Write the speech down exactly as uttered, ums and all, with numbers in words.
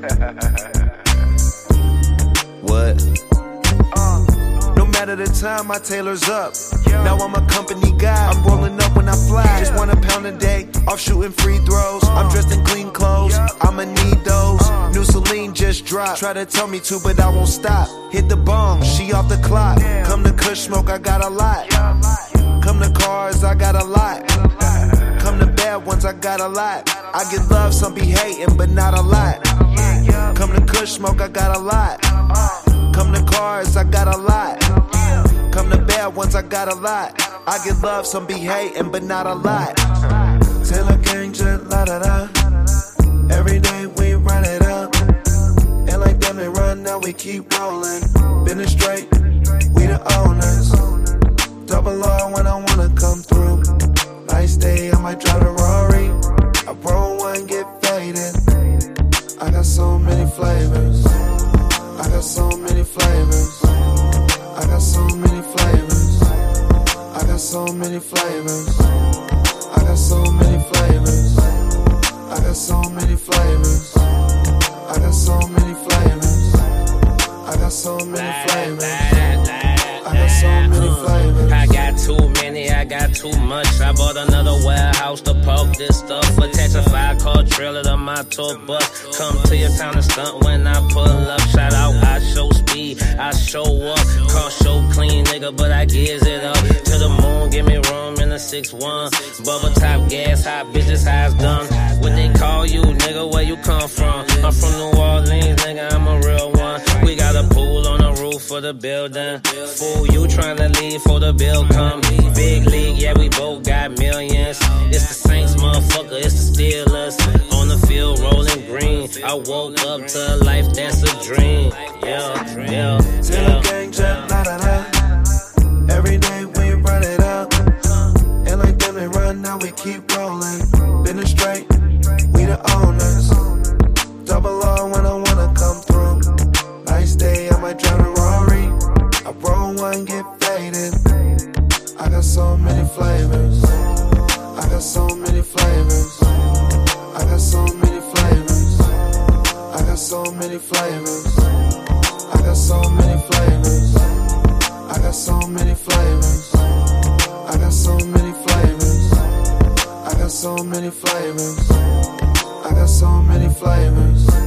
What? No matter the time, my tailor's up. Now I'm a company guy. I'm rolling up when I fly. Just want a pound a day, off shooting free throws. I'm dressed in clean clothes, I'ma need those. New Celine just dropped. Try to tell me to, but I won't stop. Hit the bong, she off the clock. Come to Kush Smoke, I got a lot. Come to cars, I got a lot. Come to bad ones, I got a lot. I get love, some be hating, but not a lot. Come to Kush Smoke, I got a lot. Come to cars, I got a lot. Come to bad ones, I got a lot. I get love, some be hating, but not a lot. Taylor gang, just la da da. Every day we run it up. And like them, they run, now we keep rolling. Been it straight, we the owners. Double R when I wanna come through. Nice day, I might drive a Rari. I roll one, get faded. I got so many flavors. I got so many flavors. I got so many flavors. I got so many flavors. I got so many flavors. I got so many flavors. I got so many flavors. I got so many flavors. I got so many flavors. I got too many, I got too much. I bought another warehouse to park this stuff. Attach a five-car trailer to my tour bus. Come to your town and stunt when I pull up. Shout out, I show speed, I show up. Car show clean, nigga, but I gives it up. To the moon, give me room in the six one. Bubble top gas, hot bitches, how it's done. What they call you, nigga, where you come from? I'm from New Orleans, nigga, I'm a real one. We got a pool on the roof for the building. Fool, you tryna leave for the bill come. Big league, yeah, we both got millions. It's the Saints, motherfucker, it's the Steelers. On the field, rolling green. I woke up to a life that's a dream. Yeah, yeah, Taylor gang, just la da da. Every day we run it up. And like them, they run, now we keep rolling. Been it straight, we the owners. Double R when I wanna come through. Nice day, I might drive a Rari. I roll one, get faded. I got so many flavors. I got so many flavors. I got so many flavors. I got so many flavors. I got so many flavors. I got so many flavors. I got so many flavors. I got so many flavors. I got so many flavors.